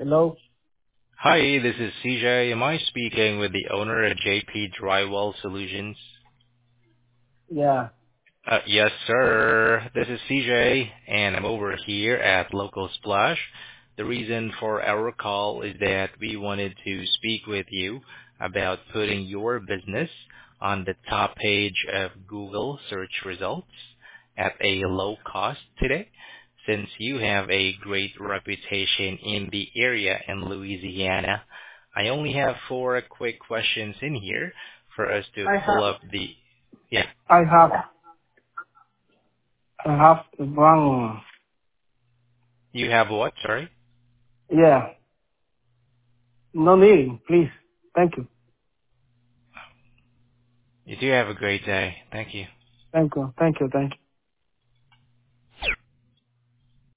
Hello? Hi, this is CJ. Am I speaking with the owner of JP Drywall Solutions? Yeah. Yes, sir. This is CJ, and I'm over here at Local Splash. The reason for our call is that we wanted to speak with you about putting your business on the top page of Google search results at a low cost today, since you have a great reputation in the area in Louisiana. I only have four quick questions in here for us to I pull have, up the... Yeah. I have, I have one. You have what? Sorry? Yeah. No need, please. Thank you. You do have a great day. Thank you. Thank you. Thank you. Thank you.